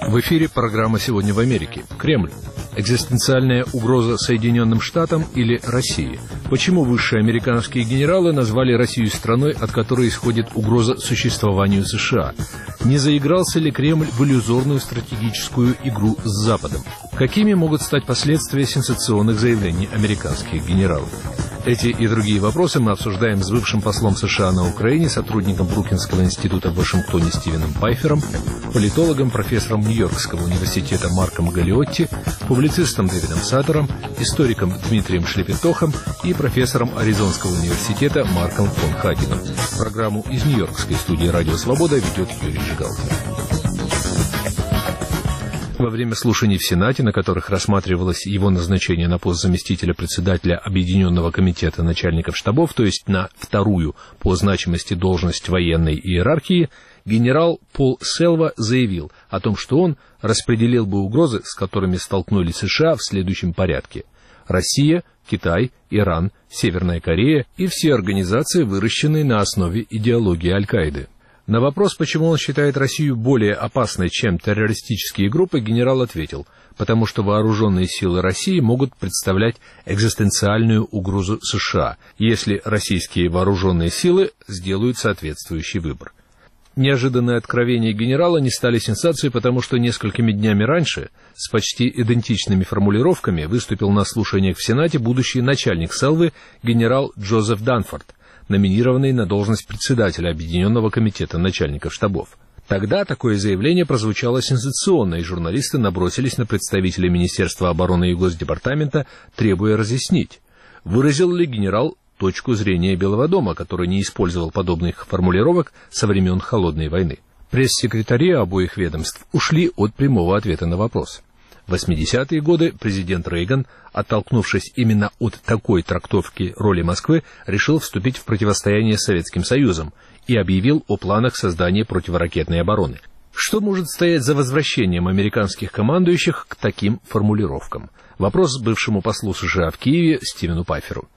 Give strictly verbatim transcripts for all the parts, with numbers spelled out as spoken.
В эфире программа «Сегодня в Америке». Кремль. Экзистенциальная угроза Соединенным Штатам или России? Почему высшие американские генералы назвали Россию страной, от которой исходит угроза существованию США? Не заигрался ли Кремль в иллюзорную стратегическую игру с Западом? Какими могут стать последствия сенсационных заявлений американских генералов? Эти и другие вопросы мы обсуждаем с бывшим послом США на Украине, сотрудником Бруклинского института в Вашингтоне Стивеном Пайфером, политологом, профессором Нью-Йоркского университета Марком Галиотти, публицистом Дэвидом Саттером, историком Дмитрием Шлепетохом и профессором Аризонского университета Марком фон Хагеном. Программу из Нью-Йоркской студии «Радио Свобода» ведет Юрий Жигалкин. Во время слушаний в Сенате, на которых рассматривалось его назначение на пост заместителя председателя Объединенного комитета начальников штабов, то есть на вторую по значимости должность военной иерархии, генерал Пол Селва заявил о том, что он распределил бы угрозы, с которыми столкнулись США, в следующем порядке: Россия, Китай, Иран, Северная Корея и все организации, выращенные на основе идеологии Аль-Каиды. На вопрос, почему он считает Россию более опасной, чем террористические группы, генерал ответил: потому что вооруженные силы России могут представлять экзистенциальную угрозу США, если российские вооруженные силы сделают соответствующий выбор. Неожиданные откровения генерала не стали сенсацией, потому что несколькими днями раньше с почти идентичными формулировками выступил на слушаниях в Сенате будущий начальник Селвы генерал Джозеф Данфорд, номинированный на должность председателя Объединенного комитета начальников штабов. Тогда такое заявление прозвучало сенсационно, и журналисты набросились на представителей Министерства обороны и Госдепартамента, требуя разъяснить, выразил ли генерал точку зрения Белого дома, который не использовал подобных формулировок со времен Холодной войны. Пресс-секретари обоих ведомств ушли от прямого ответа на вопрос. В восьмидесятые годы президент Рейган, оттолкнувшись именно от такой трактовки роли Москвы, решил вступить в противостояние с Советским Союзом и объявил о планах создания противоракетной обороны. Что может стоять за возвращением американских командующих к таким формулировкам? Вопрос бывшему послу США в Киеве Стивену Пайферу.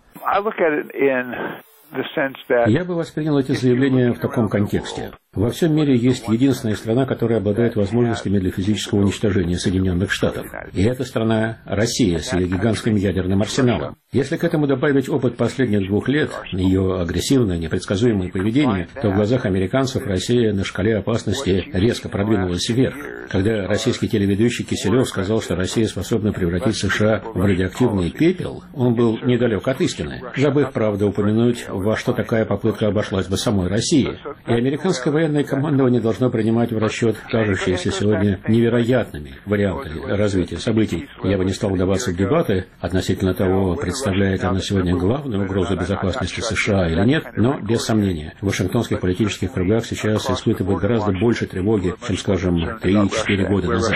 Я бы воспринял эти заявления в таком контексте. Во всем мире есть единственная страна, которая обладает возможностями для физического уничтожения Соединенных Штатов. И эта страна — Россия с ее гигантским ядерным арсеналом. Если к этому добавить опыт последних двух лет, ее агрессивное, непредсказуемое поведение, то в глазах американцев Россия на шкале опасности резко продвинулась вверх. Когда российский телеведущий Киселев сказал, что Россия способна превратить США в радиоактивный пепел, он был недалек от истины, забыв, правда, упомянуть, во что такая попытка обошлась бы самой России. И американское военное командование должно принимать в расчет кажущиеся сегодня невероятными варианты развития событий. Я бы не стал вдаваться в дебаты относительно того, представляет она сегодня главную угрозу безопасности США или нет, но, без сомнения, в вашингтонских политических кругах сейчас испытывают гораздо больше тревоги, чем, скажем, три-четыре года назад.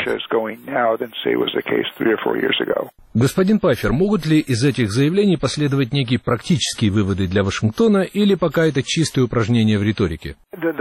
Господин Пайфер, могут ли из этих заявлений последовать некие практические выводы для Вашингтона, или пока это чистое упражнение в риторике?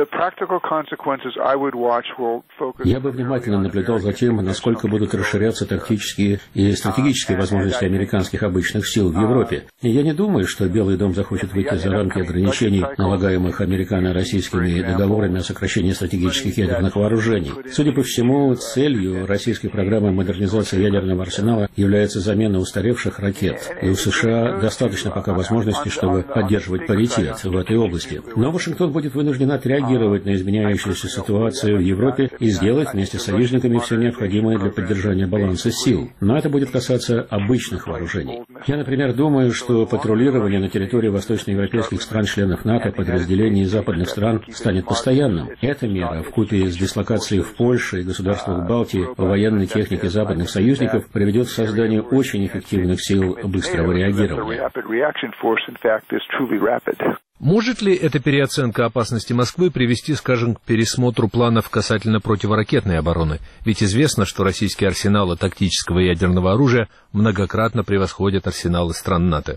Я бы внимательно наблюдал за тем, насколько будут расширяться тактические и стратегические возможности американских обычных сил в Европе. И я не думаю, что Белый дом захочет выйти за рамки ограничений, налагаемых американо-российскими договорами о сокращении стратегических ядерных вооружений. Судя по всему, целью российской программы модернизации ядерного арсенала является замена устаревших ракет. И у США достаточно пока возможностей, чтобы поддерживать паритет в этой области. Но Вашингтон будет вынужден отреагировать на изменяющуюся ситуацию в Европе и сделать вместе с союзниками все необходимое для поддержания баланса сил. Но это будет касаться обычных вооружений. Я, например, думаю, что патрулирование на территории восточноевропейских стран-членов НАТО подразделений западных стран станет постоянным. Эта мера, вкупе с дислокацией в Польше и государствах Балтии военной техники западных союзников, приведет к созданию очень эффективных сил быстрого реагирования. Может ли эта переоценка опасности Москвы привести, скажем, к пересмотру планов касательно противоракетной обороны? Ведь известно, что российские арсеналы тактического ядерного оружия многократно превосходят арсеналы стран НАТО.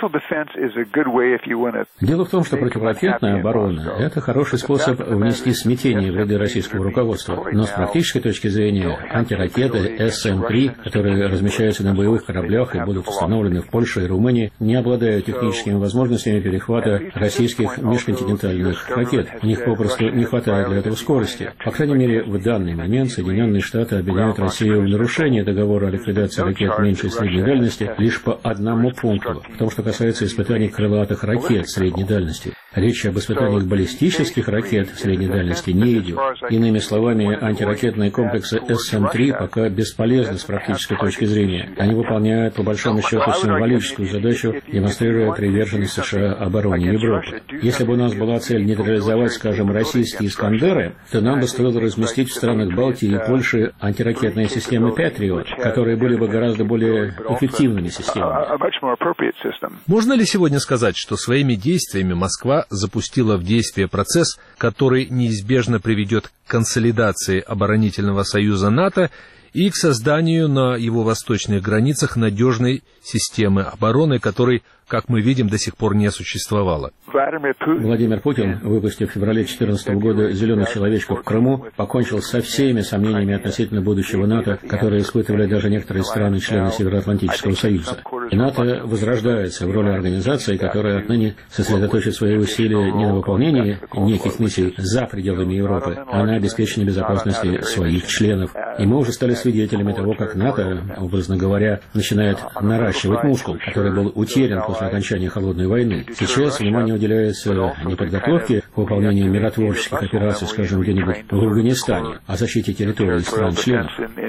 Дело в том, что противоракетная оборона – это хороший способ внести смятение в ряды российского руководства. Но с практической точки зрения антиракеты эс эм три, которые размещаются на боевых кораблях и будут установлены в Польше и Румынии, не обладают техническими возможностями перехвата российских российских межконтинентальных ракет. У них попросту не хватает для этого скорости. По крайней мере, в данный момент Соединенные Штаты обвиняют Россию в нарушении договора о ликвидации ракет меньшей и средней дальности лишь по одному пункту, в том, что касается испытаний крылатых ракет средней дальности. Речь об испытаниях баллистических ракет средней дальности не идет. Иными словами, антиракетные комплексы эс эм три пока бесполезны с практической точки зрения. Они выполняют, по большому счету, символическую задачу, демонстрируя приверженность США обороне Европы. Если бы у нас была цель нейтрализовать, скажем, российские «Искандеры», то нам бы стоило разместить в странах Балтии и Польши антиракетные системы «Патриот», которые были бы гораздо более эффективными системами. Можно ли сегодня сказать, что своими действиями Москва запустила в действие процесс, который неизбежно приведет к консолидации оборонительного союза НАТО и к созданию на его восточных границах надежной системы обороны, которой, как мы видим, до сих пор не существовало? Владимир Путин, выпустив в феврале две тысячи четырнадцатого года «Зеленых человечков» в Крыму, покончил со всеми сомнениями относительно будущего НАТО, которые испытывали даже некоторые страны-члены Североатлантического союза. И НАТО возрождается в роли организации, которая отныне сосредоточит свои усилия не на выполнении неких миссий за пределами Европы, а на обеспечении безопасности своих членов. И мы уже стали свидетелями того, как НАТО, образно говоря, начинает наращивать мускул, который был утерян после окончания Холодной войны. Сейчас внимание уделяется не подготовке к выполнению миротворческих операций, скажем, где-нибудь в Афганистане, а защите территории стран-членов.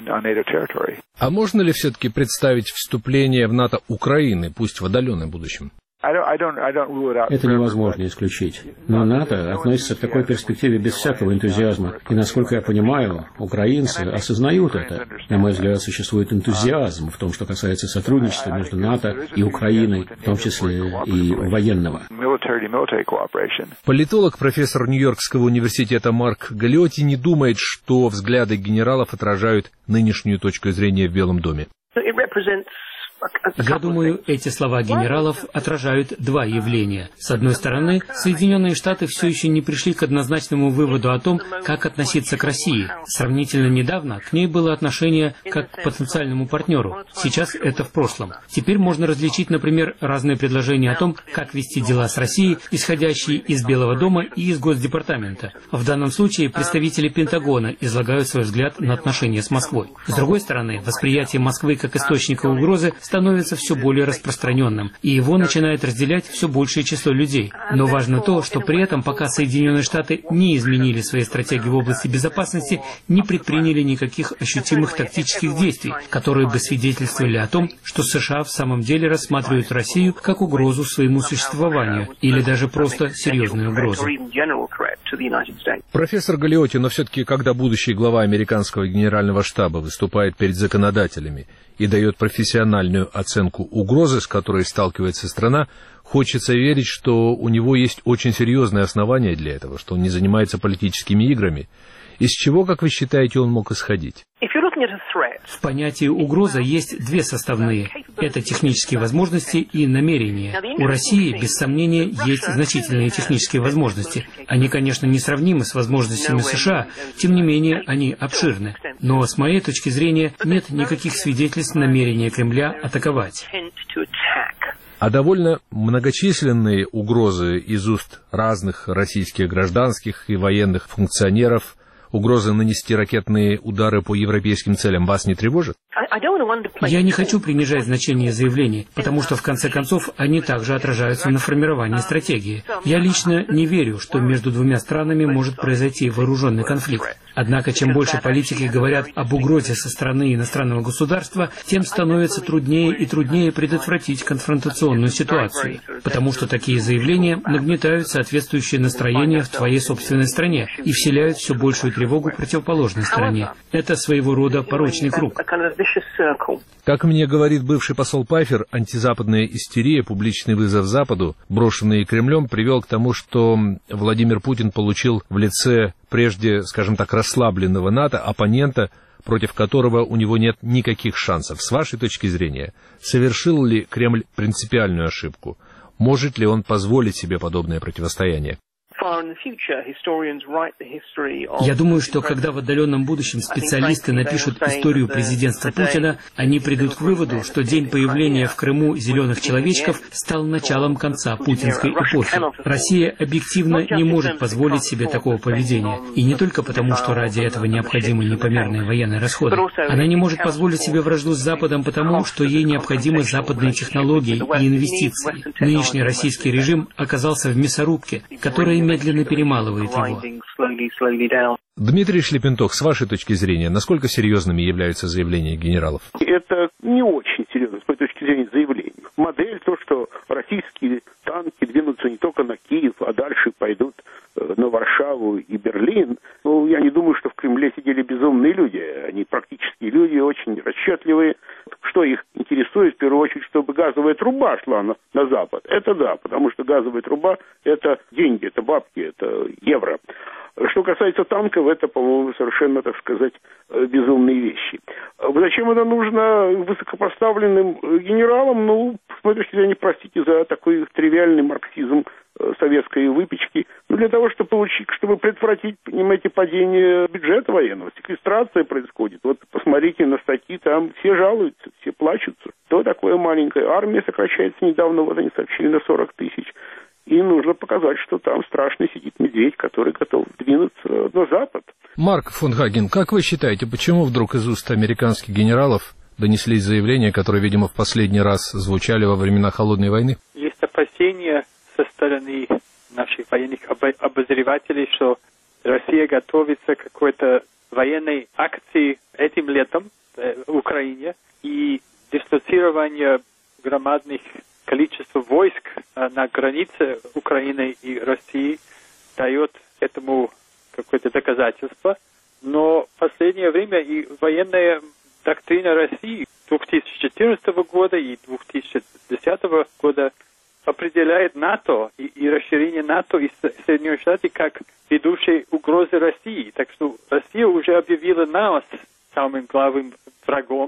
А можно ли все-таки представить вступление в НАТО Украины, пусть в отдаленном будущем? Это невозможно исключить. Но НАТО относится к такой перспективе без всякого энтузиазма. И, насколько я понимаю, украинцы осознают это. На мой взгляд, существует энтузиазм в том, что касается сотрудничества между НАТО и Украиной, в том числе и военного. Политолог, профессор Нью-Йоркского университета Марк Галиотти не думает, что взгляды генералов отражают нынешнюю точку зрения в Белом доме. Я думаю, эти слова генералов отражают два явления. С одной стороны, Соединенные Штаты все еще не пришли к однозначному выводу о том, как относиться к России. Сравнительно недавно к ней было отношение как к потенциальному партнеру. Сейчас это в прошлом. Теперь можно различить, например, разные предложения о том, как вести дела с Россией, исходящие из Белого дома и из Госдепартамента. В данном случае представители Пентагона излагают свой взгляд на отношения с Москвой. С другой стороны, восприятие Москвы как источника угрозы становится все более распространенным, и его начинает разделять все большее число людей. Но важно то, что при этом, пока Соединенные Штаты не изменили свои стратегии в области безопасности, не предприняли никаких ощутимых тактических действий, которые бы свидетельствовали о том, что США в самом деле рассматривают Россию как угрозу своему существованию, или даже просто серьезную угрозу. Профессор Галиотти, но все-таки, когда будущий глава американского генерального штаба выступает перед законодателями и дает профессиональную оценку угрозы, с которой сталкивается страна, хочется верить, что у него есть очень серьезные основания для этого, что он не занимается политическими играми. Из чего, как вы считаете, он мог исходить? В понятии «угроза» есть две составные. Это технические возможности и намерения. У России, без сомнения, есть значительные технические возможности. Они, конечно, несравнимы с возможностями США, тем не менее, они обширны. Но, с моей точки зрения, нет никаких свидетельств намерения Кремля атаковать. А довольно многочисленные угрозы из уст разных российских гражданских и военных функционеров, угрозы нанести ракетные удары по европейским целям, вас не тревожит? Я не хочу принижать значение заявлений, потому что, в конце концов, они также отражаются на формировании стратегии. Я лично не верю, что между двумя странами может произойти вооруженный конфликт. Однако, чем больше политики говорят об угрозе со стороны иностранного государства, тем становится труднее и труднее предотвратить конфронтационную ситуацию, потому что такие заявления нагнетают соответствующее настроение в твоей собственной стране и вселяют все большую тревогу противоположной стороне. Это своего рода порочный круг. Как мне говорит бывший посол Пайфер, антизападная истерия, публичный вызов Западу, брошенный Кремлем, привел к тому, что Владимир Путин получил в лице прежде, скажем так, расслабленного НАТО оппонента, против которого у него нет никаких шансов. С вашей точки зрения, совершил ли Кремль принципиальную ошибку? Может ли он позволить себе подобное противостояние? Я думаю, что когда в отдаленном будущем специалисты напишут историю президентства Путина, они придут к выводу, что день появления в Крыму зеленых человечков стал началом конца путинской эпохи. Россия объективно не может позволить себе такого поведения. И не только потому, что ради этого необходимы непомерные военные расходы. Она не может позволить себе вражду с Западом потому, что ей необходимы западные технологии и инвестиции. Нынешний российский режим оказался в мясорубке, которая медленно перемалывает его. Дмитрий Шлепентох, с вашей точки зрения, насколько серьезными являются заявления генералов? Это не очень серьезно с моей точки зрения заявлений. Модель то, что российские танки двинутся не только на Киев, а дальше пойдут на Варшаву и Берлин. Ну, я не думаю, что в Кремле сидели безумные люди. Они практические люди, очень расчетливые. Что их интересует, в первую очередь, чтобы газовая труба шла на, на Запад. Это да, потому что газовая труба – это деньги, это бабки, это евро. Что касается танков, это, по-моему, совершенно, так сказать, безумные вещи. Зачем это нужно высокопоставленным генералам? Ну, с моей точки зрения, простите за такой тривиальный марксизм советской выпечки. Ну, для того, чтобы получить, чтобы предотвратить, понимаете, падение бюджета военного. Секвестрация происходит. Вот посмотрите на статьи, там все жалуются, все плачутся. То такое маленькое. Армия сокращается недавно, вот они сообщили, на сорок тысяч. И нужно показать, что там страшно сидит медведь, который готов двинуться на Запад. Марк фон Хаген, как вы считаете, почему вдруг из уст американских генералов донеслись заявления, которые, видимо, в последний раз звучали во времена Холодной войны? Есть опасения со стороны наших военных обозревателей, что Россия готовится к какой-то военной акции этим летом в Украине, и дислоцирование громадных количество войск на границе Украины и России дает этому какое-то доказательство. Но в последнее время и военная доктрина России две тысячи четырнадцатого года и две тысячи десятого года определяет НАТО и, и расширение НАТО и Соединенные Штаты как ведущие угрозы России. Так что Россия уже объявила нас самым главным врагом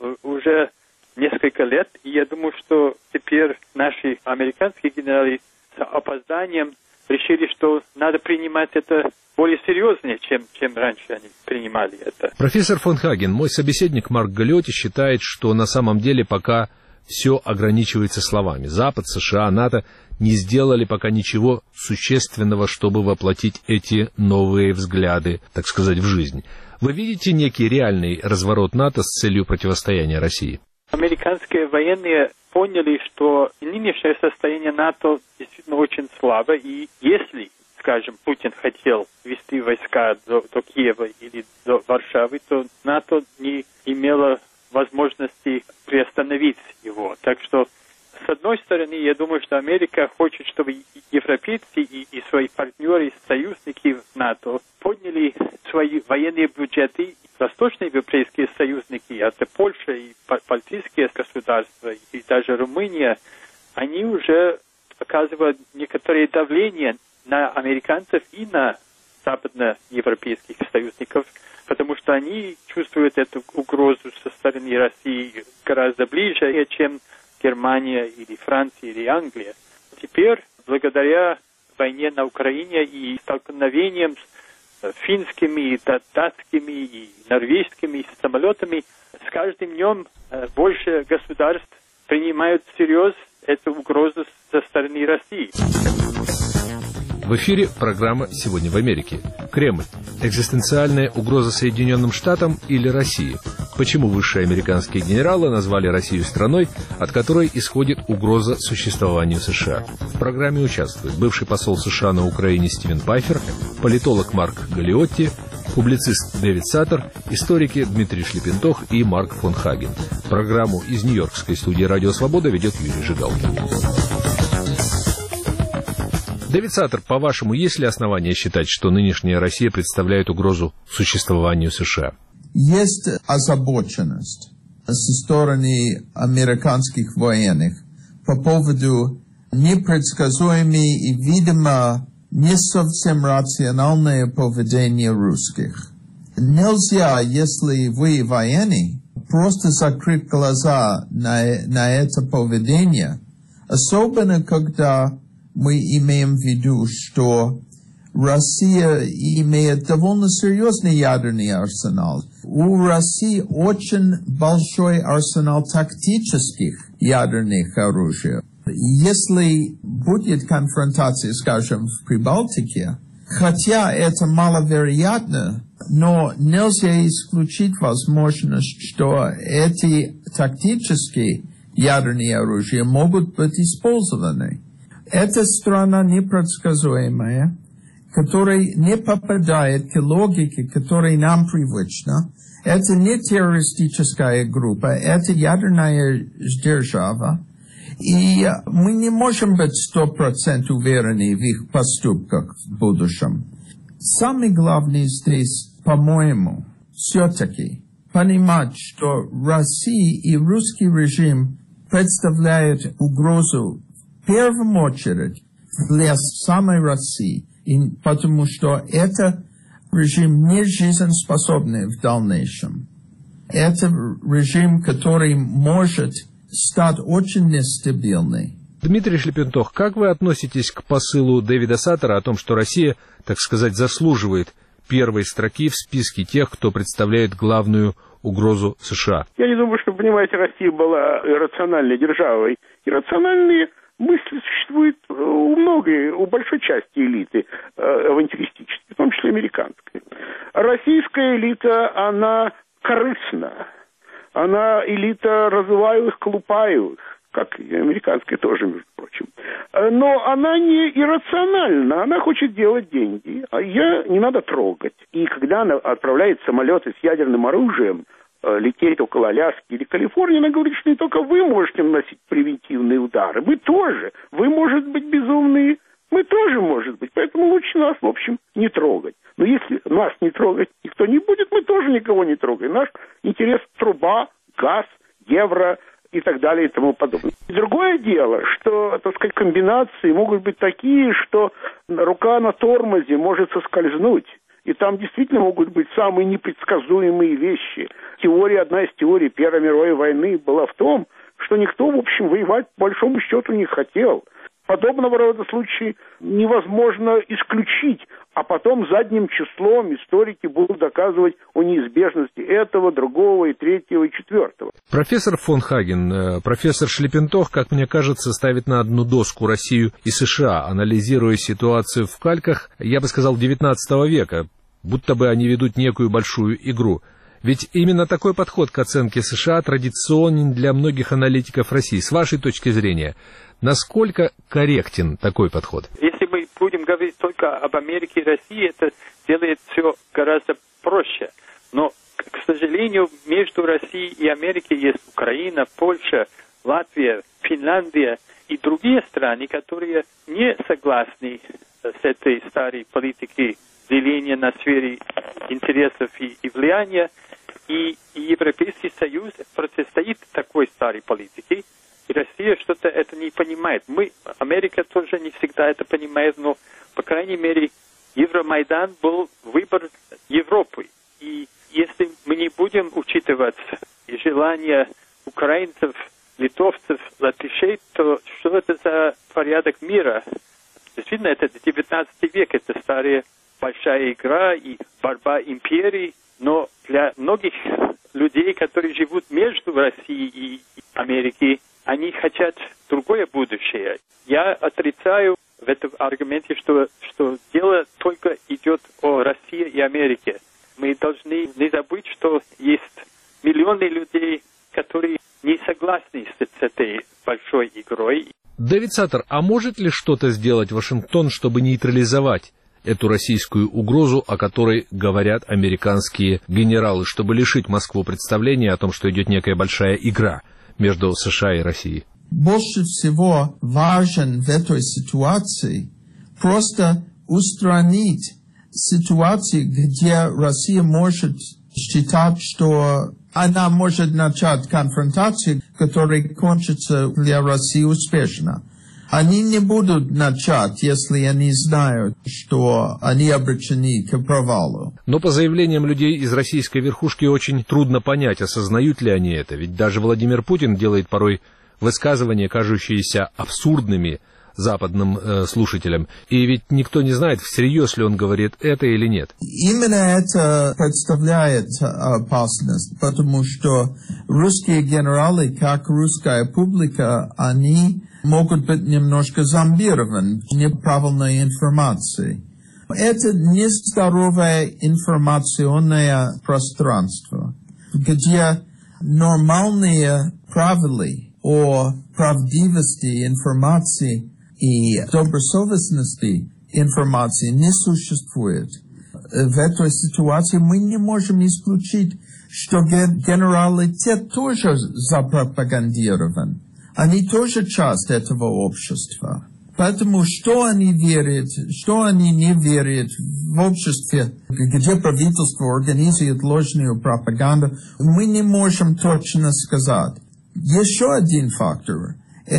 уже несколько лет, и я думаю, что теперь наши американские генералы с опозданием решили, что надо принимать это более серьезнее, чем, чем раньше они принимали это. Профессор фон Хаген, мой собеседник Марк Галиотти считает, что на самом деле пока все ограничивается словами. Запад, США, НАТО не сделали пока ничего существенного, чтобы воплотить эти новые взгляды, так сказать, в жизнь. Вы видите некий реальный разворот НАТО с целью противостояния России? Американские военные поняли, что нынешнее состояние НАТО действительно очень слабо, и если, скажем, Путин хотел вести войска до, до Киева или до Варшавы, то НАТО не имело возможности приостановить его. Так что, с одной стороны, я думаю, что Америка хочет, чтобы европейцы и, и свои партнеры, союзники в НАТО подняли свои военные бюджеты. Восточноевропейские союзники, это Польша и балтийские государства, и даже Румыния, они уже оказывают некоторое давление на американцев и на западноевропейских союзников, потому что они чувствуют эту угрозу со стороны России гораздо ближе, чем Германия или Франция или Англия. Теперь, благодаря войне на Украине и столкновениям с финскими, датскими и норвежскими самолетами, с каждым днем больше государств принимают всерьез эту угрозу со стороны России. В эфире программа «Сегодня в Америке». Кремль. Экзистенциальная угроза Соединенным Штатам или России? Почему высшие американские генералы назвали Россию страной, от которой исходит угроза существованию США? В программе участвуют бывший посол США на Украине Стивен Пайфер, политолог Марк Галиотти, публицист Дэвид Саттер, историки Дмитрий Шлепентох и Марк фон Хаген. Программу из нью-йоркской студии «Радио Свобода» ведет Юрий Жигалкин. Дэвид Саттер, по-вашему, есть ли основания считать, что нынешняя Россия представляет угрозу существованию США? Есть озабоченность со стороны американских военных по поводу непредсказуемой и, видимо, не совсем рациональное поведение русских. Нельзя, если вы военный, просто закрыть глаза на, на это поведение, особенно когда мы имеем в виду, что Россия имеет довольно серьезный ядерный арсенал. У России очень большой арсенал тактических ядерных оружий. Если будет конфронтация, скажем, в Прибалтике, хотя это маловероятно, но нельзя исключить возможность, что эти тактические ядерные оружия могут быть использованы. Эта страна непредсказуемая, которая не попадает к логике, которая нам привычна. Это не террористическая группа, это ядерная держава. И мы не можем быть сто процентов уверены в их поступках в будущем. Самое главное здесь, по-моему, все-таки понимать, что Россия и русский режим представляют угрозу в первую очередь для самой России, и потому что это режим не жизнеспособный в дальнейшем. Это режим, который может стать очень нестабильной. Дмитрий Шлепентох, как вы относитесь к посылу Дэвида Саттера о том, что Россия, так сказать, заслуживает первой строки в списке тех, кто представляет главную угрозу США? Я не думаю, что, понимаете, Россия была иррациональной державой. Иррациональные мысли существуют у многой, у большой части элиты э, авантюристической, в том числе американской. Российская элита, она корыстна. Она элита развиваемых, колупаевых, как и американская тоже, между прочим. Но она не иррациональна, она хочет делать деньги, а ее не надо трогать. И когда она отправляет самолеты с ядерным оружием, лететь около Аляски или Калифорнии, она говорит, что не только вы можете наносить превентивные удары, мы тоже. Вы, может быть, безумные, мы тоже, может быть. Поэтому лучше нас, в общем, не трогать. Но если нас не трогать никто не будет, мы тоже никого не трогаем. Наш интерес – труба, газ, евро и так далее и тому подобное. И другое дело, что, так сказать, комбинации могут быть такие, что рука на тормозе может соскользнуть. И там действительно могут быть самые непредсказуемые вещи. Теория, одна из теорий Первой мировой войны была в том, что никто, в общем, воевать по большому счету не хотел. Подобного рода случаи невозможно исключить, а потом задним числом историки будут доказывать о неизбежности этого, другого, и третьего, и четвертого. Профессор фон Хаген, профессор Шлепентох, как мне кажется, ставит на одну доску Россию и США, анализируя ситуацию в кальках, я бы сказал, девятнадцатого века, будто бы они ведут некую большую игру. Ведь именно такой подход к оценке США традиционен для многих аналитиков России. С вашей точки зрения, насколько корректен такой подход? Если мы будем говорить только об Америке и России, это делает все гораздо проще. Но, к сожалению, между Россией и Америкой есть Украина, Польша, Латвия, Финляндия и другие страны, которые не согласны с этой старой политикой деления на сфере интересов и, и влияния. И, и Европейский Союз противостоит такой старой политике. И Россия что-то это не понимает. Мы, Америка тоже не всегда это понимает, но, по крайней мере, Евромайдан был выбор Европы. И если мы не будем учитывать желания украинцев, литовцев, латышей, то что это за порядок мира? Действительно, это девятнадцатый век, это старая большая игра и борьба империй. Но для многих людей, которые живут между Россией и Америкой, они хотят другое будущее. Я отрицаю в этом аргументе, что, что дело только идет о России и Америке. Мы должны не забыть, что есть миллионы людей, которые не согласны с, с этой большой игрой. Дэвид Саттер, а может ли что-то сделать Вашингтон, чтобы нейтрализовать эту российскую угрозу, о которой говорят американские генералы, чтобы лишить Москву представления о том, что идет некая большая игра между США и Россией? Больше всего важен в этой ситуации просто устранить ситуацию, где Россия может считать, что она может начать конфронтацию, которая кончится для России успешно. Они не будут начать, если они знают, что они обречены к провалу. Но по заявлениям людей из российской верхушки очень трудно понять, осознают ли они это. Ведь даже Владимир Путин делает порой высказывания, кажущиеся абсурдными, западным э, слушателям. И ведь никто не знает, всерьез ли он говорит это или нет. Именно это представляет опасность, потому что русские генералы, как русская публика, они могут быть немножко зомбированы неправильной информацией. Это нездоровое информационное пространство, где нормальные правила о правдивости информации и добросовестности информации не существует. В этой ситуации мы не можем исключить, что генералитет тоже запропагандирован. Они тоже часть этого общества. Поэтому что они верят, что они не верят в обществе, где правительство организует ложную пропаганду, мы не можем точно сказать. Еще один фактор.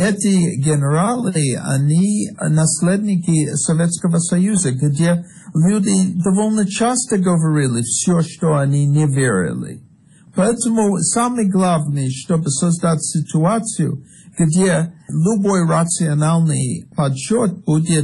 Эти генералы, они наследники Советского Союза, где люди довольно часто говорили все, что они не верили. Поэтому самое главное, чтобы создать ситуацию, где любой рациональный подсчет будет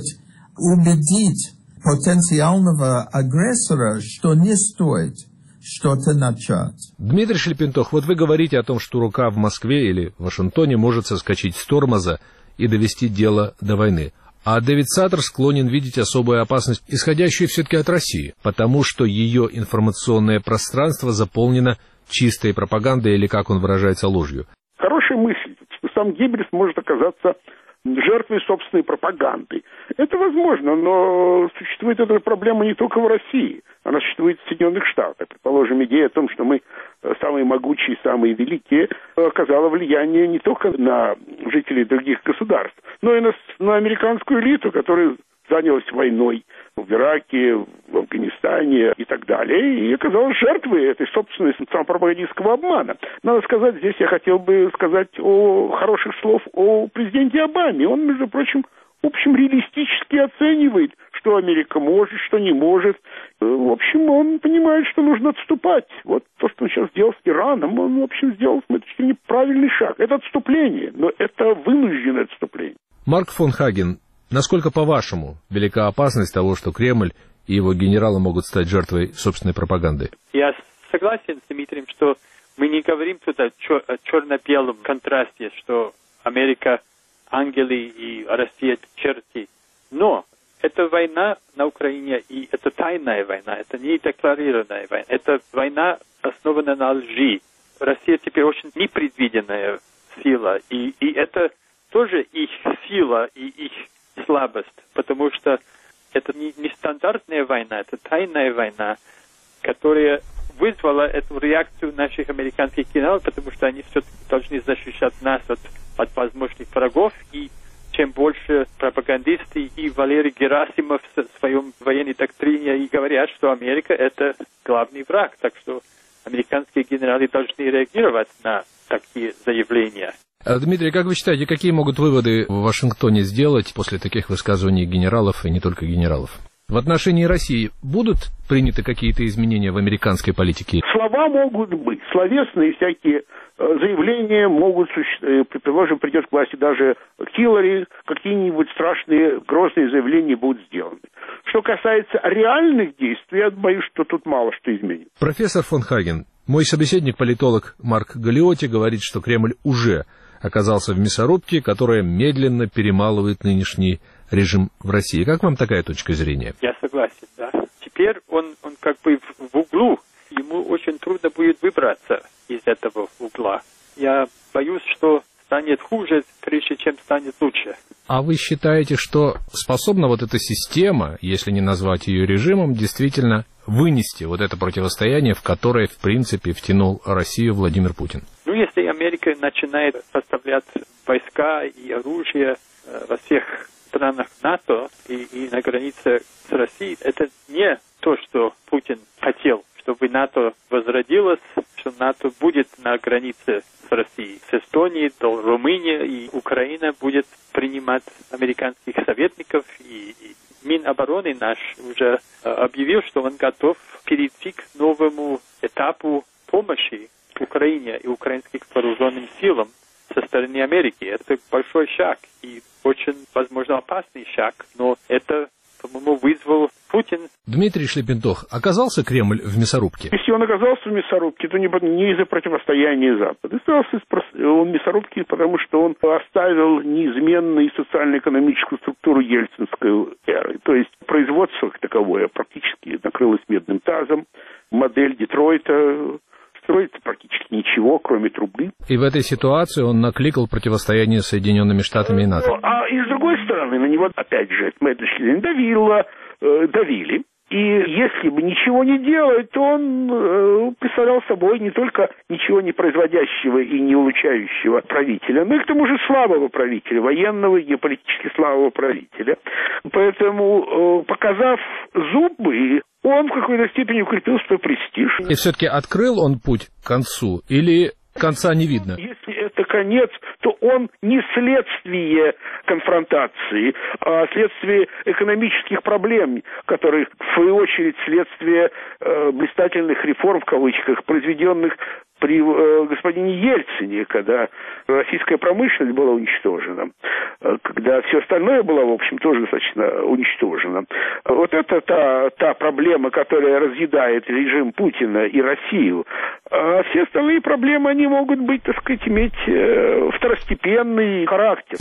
убедить потенциального агрессора, что не стоит что-то начать. Дмитрий Шлепентох, вот вы говорите о том, что рука в Москве или Вашингтоне может соскочить с тормоза и довести дело до войны. А Дэвид Саттер склонен видеть особую опасность, исходящую все-таки от России, потому что ее информационное пространство заполнено чистой пропагандой или, как он выражается, ложью. Хорошая мысль. Сам Геббельс может оказаться жертвой собственной пропаганды. Это возможно, но существует эта проблема не только в России. Она существует в Соединенных Штатах. Предположим, идея о том, что мы самые могучие, самые великие, оказала влияние не только на жителей других государств, но и на, на американскую элиту, которая занялась войной в Ираке, в Афганистане и так далее, и оказалась жертвой этой собственной пропагандистского обмана. Надо сказать, здесь я хотел бы сказать о хороших слов о президенте Обаме. Он, между прочим, в общем, реалистически оценивает, что Америка может, что не может. В общем, он понимает, что нужно отступать. Вот то, что он сейчас сделал с Ираном, он, в общем, сделал, с моей точки зрения, правильный шаг. Это отступление, но это вынужденное отступление. Марк фон Хаген, насколько, по-вашему, велика опасность того, что Кремль и его генералы могут стать жертвой собственной пропаганды? Я согласен с Дмитрием, что мы не говорим тут о черно-белом контрасте, что Америка ангелы и Россия черти. Но это война на Украине, и это тайная война, это не декларированная война. Это война, основанная на лжи. Россия теперь очень непредвиденная сила, и, и это тоже их сила и их слабость, потому что это не, не стандартная война, это тайная война, которая вызвала эту реакцию наших американских генералов, потому что они все-таки должны защищать нас от, от возможных врагов, и чем больше пропагандисты и Валерий Герасимов в своем военной доктрине и говорят, что Америка это главный враг, так что американские генералы должны реагировать на такие заявления. Дмитрий, как вы считаете, какие могут выводы в Вашингтоне сделать после таких высказываний генералов, и не только генералов? В отношении России будут приняты какие-то изменения в американской политике? Слова могут быть, словесные всякие заявления могут существовать. Предположим, придет к власти даже Хиллари, какие-нибудь страшные, грозные заявления будут сделаны. Что касается реальных действий, я боюсь, что тут мало что изменится. Профессор фон Хаген, мой собеседник, политолог Марк Галиотти, говорит, что Кремль уже оказался в мясорубке, которая медленно перемалывает нынешний режим в России. Как вам такая точка зрения? Я согласен, да. Теперь он, он как бы в, в углу, ему очень трудно будет выбраться из этого угла. Я боюсь, что станет хуже, прежде чем станет лучше. А вы считаете, что способна вот эта система, если не назвать ее режимом, действительно вынести вот это противостояние, в которое, в принципе, втянул Россию Владимир Путин? Ну, если Америка начинает поставлять войска и оружие э, во всех странах НАТО и, и на границе с Россией, это не то, что Путин хотел, чтобы НАТО возродилось, что НАТО будет на границе с Россией. С Эстонией до Румынии и Украина будет принимать американских советников, и, и Минобороны наш уже э, объявил, что он готов перейти к новому этапу помощи Украине и украинским вооруженным силам со стороны Америки. Это большой шаг. И очень, возможно, опасный шаг, но это, по-моему, вызвал Путин. Дмитрий Шлепентох, оказался Кремль в мясорубке? Если он оказался в мясорубке, то не, не из-за противостояния Запада. Оказался он в мясорубке, потому что он оставил неизменной социально-экономическую структуру ельцинской эры. То есть производство как таковое практически накрылось медным тазом. Модель Детройта строится практически ничего, кроме трубы. И в этой ситуации он накликал противостояние с Соединенными Штатами и НАТО. А и с другой стороны, на него, опять же, с моей точки зрения, давило, э, давили. И если бы ничего не делать, то он э, представлял собой не только ничего не производящего и не улучшающего правителя, но и к тому же слабого правителя, военного и геополитически слабого правителя. Поэтому, э, показав зубы, он в какой-то степени укрепил свой престиж. И все-таки открыл он путь к концу или конца не видно? Если это конец, то он не следствие конфронтации, а следствие экономических проблем, которые, в свою очередь, следствие э, блистательных реформ, в кавычках, произведенных при э, господине Ельцине, когда российская промышленность была уничтожена, э, когда все остальное было, в общем, тоже достаточно уничтожено. Вот это та, та проблема, которая разъедает режим Путина и Россию. А все остальные проблемы, они могут быть, так сказать, иметь э, второстепенный характер.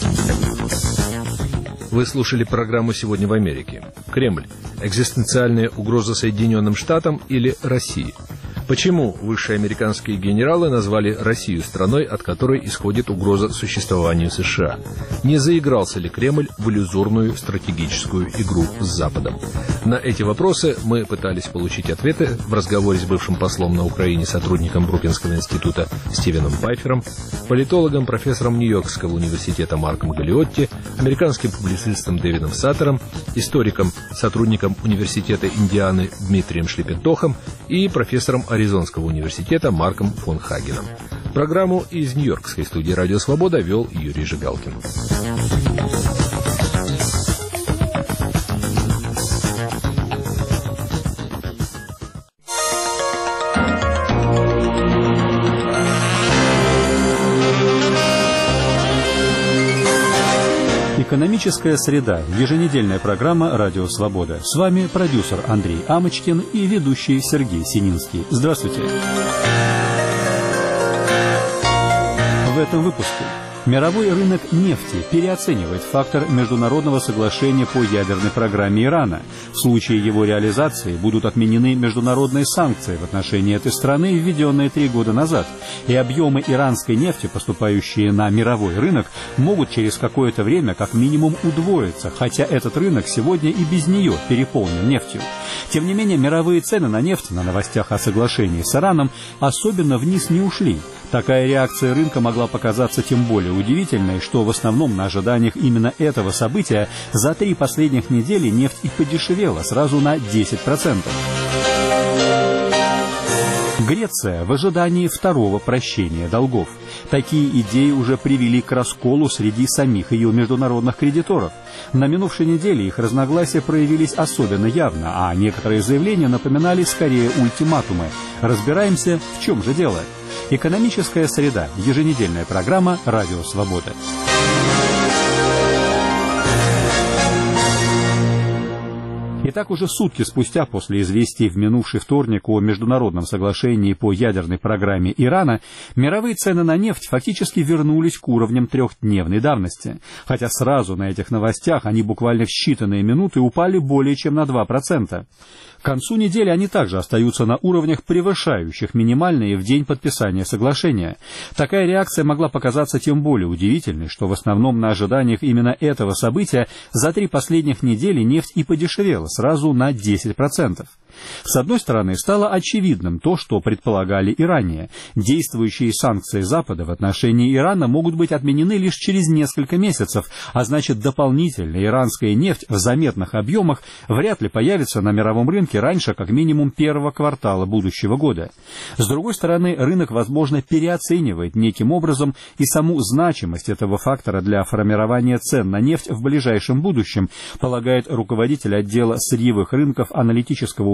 Вы слушали программу «Сегодня в Америке». Кремль. Экзистенциальная угроза Соединенным Штатам или России? Почему высшие американские генералы назвали Россию страной, от которой исходит угроза существованию США? Не заигрался ли Кремль в иллюзорную стратегическую игру с Западом? На эти вопросы мы пытались получить ответы в разговоре с бывшим послом на Украине, сотрудником Брукинского института Стивеном Пайфером, политологом, профессором Нью-Йоркского университета Марком Галиотти, американским публицистом Дэвидом Саттером, историком, сотрудником Университета Индианы Дмитрием Шлепентохом и профессором Аризонского университета Марком фон Хагеном. Программу из Нью-Йоркской студии «Радио Свобода» вел Юрий Жигалкин. Экономическая среда. Еженедельная программа «Радио Свобода». С вами продюсер Андрей Амочкин и ведущий Сергей Сининский. Здравствуйте. В этом выпуске. Мировой рынок нефти переоценивает фактор международного соглашения по ядерной программе Ирана. В случае его реализации будут отменены международные санкции в отношении этой страны, введенные три года назад, и объемы иранской нефти, поступающие на мировой рынок, могут через какое-то время как минимум удвоиться, хотя этот рынок сегодня и без нее переполнен нефтью. Тем не менее, мировые цены на нефть на новостях о соглашении с Ираном особенно вниз не ушли. Такая реакция рынка могла показаться тем более удивительной, что в основном на ожиданиях именно этого события за три последних недели нефть и подешевела сразу на десять процентов. Греция в ожидании второго прощения долгов. Такие идеи уже привели к расколу среди самих ее международных кредиторов. На минувшей неделе их разногласия проявились особенно явно, а некоторые заявления напоминали скорее ультиматумы. Разбираемся, в чем же дело. Экономическая среда. Еженедельная программа «Радио Свобода». Итак, уже сутки спустя после известий в минувший вторник о международном соглашении по ядерной программе Ирана, мировые цены на нефть фактически вернулись к уровням трехдневной давности. Хотя сразу на этих новостях они буквально в считанные минуты упали более чем на два процента. К концу недели они также остаются на уровнях, превышающих минимальные в день подписания соглашения. Такая реакция могла показаться тем более удивительной, что в основном на ожиданиях именно этого события за три последних недели нефть и подешевела сразу на десять процентов. С одной стороны, стало очевидным то, что предполагали и ранее. Действующие санкции Запада в отношении Ирана могут быть отменены лишь через несколько месяцев, а значит, дополнительная иранская нефть в заметных объемах вряд ли появится на мировом рынке раньше как минимум первого квартала будущего года. С другой стороны, рынок, возможно, переоценивает неким образом и саму значимость этого фактора для формирования цен на нефть в ближайшем будущем, полагает руководитель отдела сырьевых рынков аналитического управления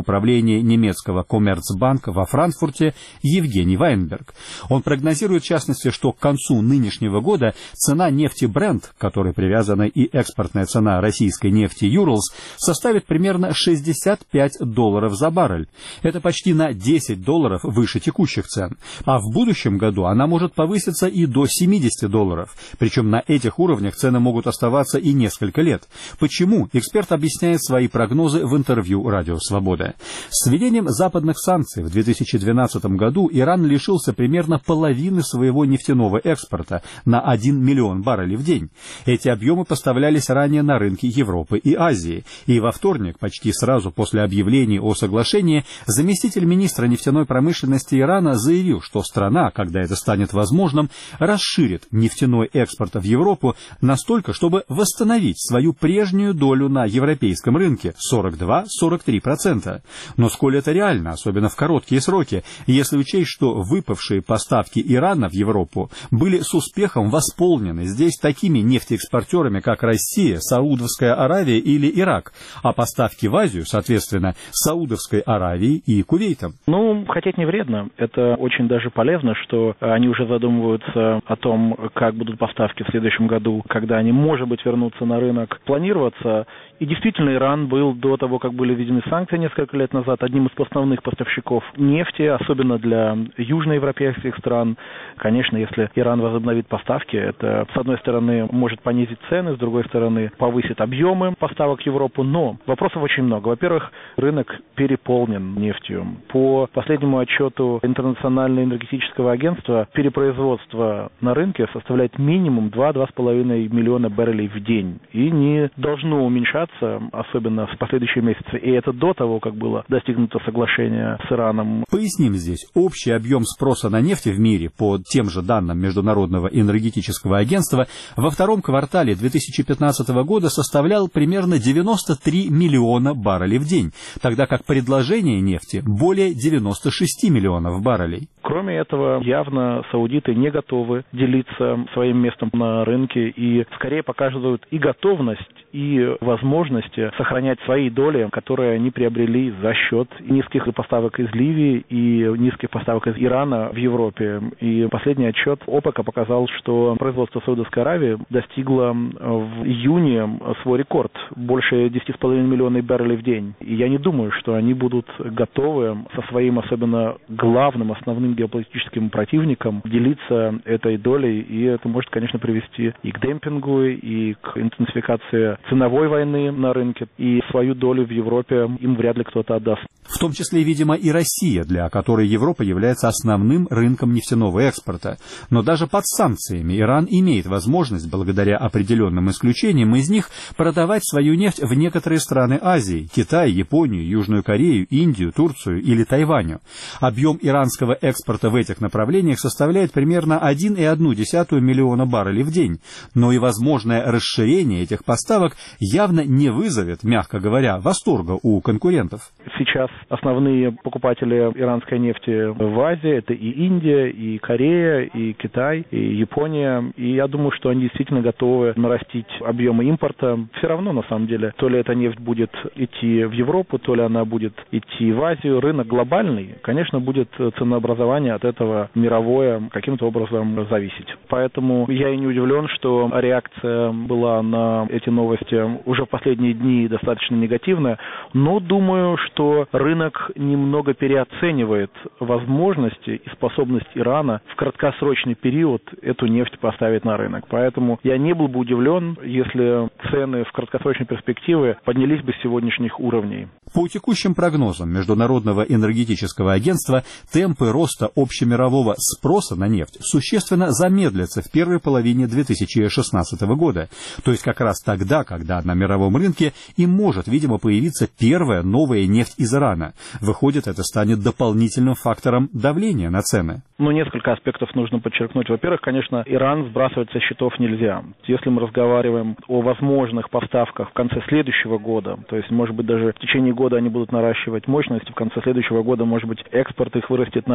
управления немецкого Commerzbank во Франкфурте Евгений Вайнберг. Он прогнозирует, в частности, что к концу нынешнего года цена нефти Brent, к которой привязана и экспортная цена российской нефти Urals, составит примерно шестьдесят пять долларов за баррель. Это почти на десять долларов выше текущих цен. А в будущем году она может повыситься и до семьдесят долларов. Причем на этих уровнях цены могут оставаться и несколько лет. Почему? Эксперт объясняет свои прогнозы в интервью «Радио Свобода». С введением западных санкций в две тысячи двенадцатом году Иран лишился примерно половины своего нефтяного экспорта на один миллион баррелей в день. Эти объемы поставлялись ранее на рынки Европы и Азии. И во вторник, почти сразу после объявления о соглашении, заместитель министра нефтяной промышленности Ирана заявил, что страна, когда это станет возможным, расширит нефтяной экспорт в Европу настолько, чтобы восстановить свою прежнюю долю на европейском рынке сорок два — сорок три процента. Но сколь это реально, особенно в короткие сроки, если учесть, что выпавшие поставки Ирана в Европу были с успехом восполнены здесь такими нефтеэкспортерами, как Россия, Саудовская Аравия или Ирак, а поставки в Азию, соответственно, Саудовской Аравии и Кувейтом. Ну, хотеть не вредно. Это очень даже полезно, что они уже задумываются о том, как будут поставки в следующем году, когда они, может быть, вернутся на рынок, планироваться. И действительно, Иран был до того, как были введены санкции несколько лет назад, одним из основных поставщиков нефти, особенно для южноевропейских стран. Конечно, если Иран возобновит поставки, это, с одной стороны, может понизить цены, с другой стороны, повысит объемы поставок в Европу. Но вопросов очень много. Во-первых, рынок переполнен нефтью. По последнему отчету Интернационального энергетического агентства, перепроизводство на рынке составляет минимум два — два с половиной миллиона баррелей в день. И не должно уменьшаться, особенно в последующие месяцы. И это до того, как было достигнуто соглашение с Ираном. Поясним здесь. Общий объем спроса на нефть в мире, по тем же данным Международного энергетического агентства, во втором квартале две тысячи пятнадцатого года составлял примерно девяносто три миллиона баррелей в день, тогда как предложение нефти более девяносто шесть миллионов баррелей. Кроме этого, явно саудиты не готовы делиться своим местом на рынке и скорее показывают и готовность, и возможности сохранять свои доли, которые они приобрели за счет низких поставок из Ливии и низких поставок из Ирана в Европе. И последний отчет ОПЕКа показал, что производство Саудовской Аравии достигло в июне свой рекорд, больше десять с половиной миллионов баррелей в день. И я не думаю, что они будут готовы со своим особенно главным, основным геополитическим противником делиться этой долей, и это может, конечно, привести и к демпингу, и к интенсификации ценовой войны на рынке, и свою долю в Европе им вряд ли кто-то отдаст. В том числе, видимо, и Россия, для которой Европа является основным рынком нефтяного экспорта. Но даже под санкциями Иран имеет возможность, благодаря определенным исключениям из них, продавать свою нефть в некоторые страны Азии – Китай, Японию, Южную Корею, Индию, Турцию или Тайваню. Объем иранского экспорта в этих направлениях составляет примерно один целых одну десятую миллиона баррелей в день. Но и возможное расширение этих поставок явно не вызовет, мягко говоря, восторга у конкурентов. Сейчас основные покупатели иранской нефти в Азии — это и Индия, и Корея, и Китай, и Япония. И я думаю, что они действительно готовы нарастить объемы импорта. Все равно, на самом деле, то ли эта нефть будет идти в Европу, то ли она будет идти в Азию. Рынок глобальный. Конечно, будет ценообразование от этого мировое каким-то образом зависеть. Поэтому я и не удивлен, что реакция была на эти новости уже в последние дни достаточно негативная. Но думаю, что рынок немного переоценивает возможности и способность Ирана в краткосрочный период эту нефть поставить на рынок. Поэтому я не был бы удивлен, если цены в краткосрочной перспективе поднялись бы с сегодняшних уровней. По текущим прогнозам Международного энергетического агентства, темпы роста общемирового спроса на нефть существенно замедлятся в первой половине две тысячи шестнадцатого года. То есть как раз тогда, когда на мировом рынке и может, видимо, появиться первая новая нефть из Ирана. Выходит, это станет дополнительным фактором давления на цены. Ну, несколько аспектов нужно подчеркнуть. Во-первых, конечно, Иран сбрасывать со счетов нельзя. Если мы разговариваем о возможных поставках в конце следующего года, то есть, может быть, даже в течение года они будут наращивать мощности, в конце следующего года, может быть, экспорт их вырастет на один миллион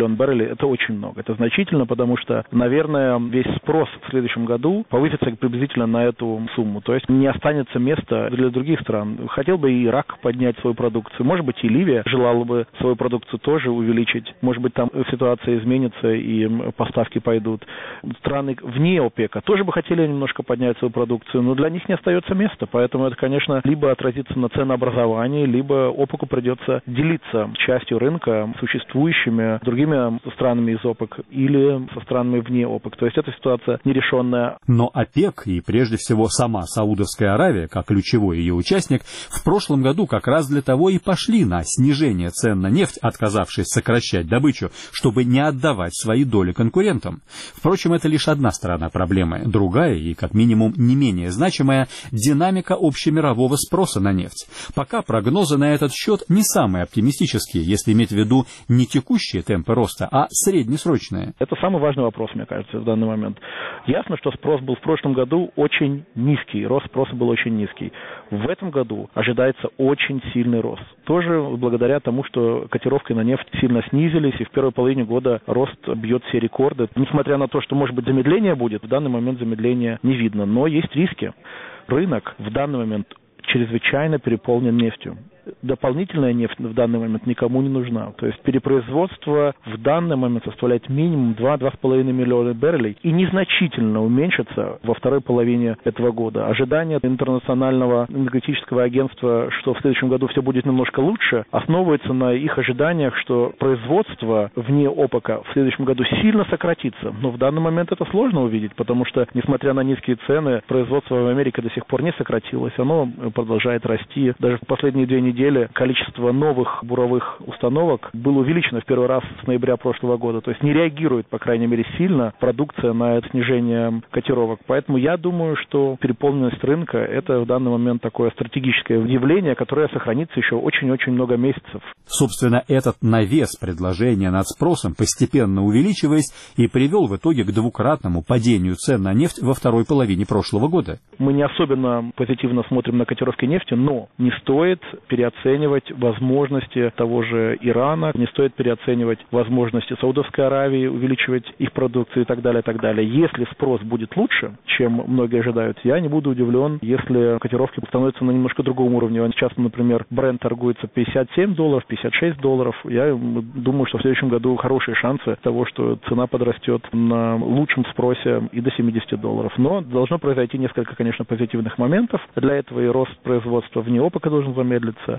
миллиона баррелей – это очень много. Это значительно, потому что, наверное, весь спрос в следующем году повысится приблизительно на эту сумму. То есть не останется места для других стран. Хотел бы и Ирак поднять свою продукцию. Может быть, и Ливия желала бы свою продукцию тоже увеличить. Может быть, там ситуация изменится и поставки пойдут. Страны вне ОПЕКа тоже бы хотели немножко поднять свою продукцию, но для них не остается места. Поэтому это, конечно, либо отразится на ценообразовании, либо ОПЕКу придется делиться частью рынка существующими другими странами из ОПЕК или со странами вне ОПЕК. То есть эта ситуация нерешенная. Но ОПЕК и прежде всего сама Саудовская Аравия, как ключевой ее участник, в прошлом году как раз для того и пошли на снижение цен на нефть, отказавшись сокращать добычу, чтобы не отдавать свои доли конкурентам. Впрочем, это лишь одна сторона проблемы. Другая, и как минимум не менее значимая, динамика общемирового спроса на нефть. Пока прогнозы на этот счет не самые оптимистические, если иметь в виду не текущие темпы роста, а среднесрочные. Это самый важный вопрос, мне кажется, в данный момент. Ясно, что спрос был в прошлом году очень низкий, рост спроса был очень низкий. В этом году ожидается очень сильный рост. Тоже благодаря тому, что котировки на нефть сильно снизились, и в первой половине года рост бьет все рекорды. Несмотря на то, что, может быть, замедление будет, в данный момент замедления не видно. Но есть риски. Рынок в данный момент чрезвычайно переполнен нефтью. Дополнительная нефть в данный момент никому не нужна. То есть перепроизводство в данный момент составляет минимум два-два с половиной миллиона баррелей и незначительно уменьшится во второй половине этого года. Ожидания Интернационального энергетического агентства, что в следующем году все будет немножко лучше, основываются на их ожиданиях, что производство вне ОПЕКа в следующем году сильно сократится. Но в данный момент это сложно увидеть, потому что, несмотря на низкие цены, производство в Америке до сих пор не сократилось. Оно продолжает расти. Даже в последние две недели количество новых буровых установок было увеличено в первый раз с ноября прошлого года. То есть не реагирует, по крайней мере, сильно продукция на это снижение котировок. Поэтому я думаю, что переполненность рынка – это в данный момент такое стратегическое явление, которое сохранится еще очень-очень много месяцев. Собственно, этот навес предложения над спросом, постепенно увеличиваясь, и привел в итоге к двукратному падению цен на нефть во второй половине прошлого года. Мы не особенно позитивно смотрим на котировки нефти, но не стоит переоценивать переоценивать возможности того же Ирана, не стоит переоценивать возможности Саудовской Аравии, увеличивать их продукцию и так далее, и так далее. Если спрос будет лучше, чем многие ожидают, я не буду удивлен, если котировки становятся на немножко другом уровне. Сейчас, например, Brent торгуется пятьдесят семь долларов, пятьдесят шесть долларов. Я думаю, что в следующем году хорошие шансы того, что цена подрастет на лучшем спросе и до семидесяти долларов. Но должно произойти несколько, конечно, позитивных моментов. Для этого и рост производства вне ОПЕКа должен замедлиться,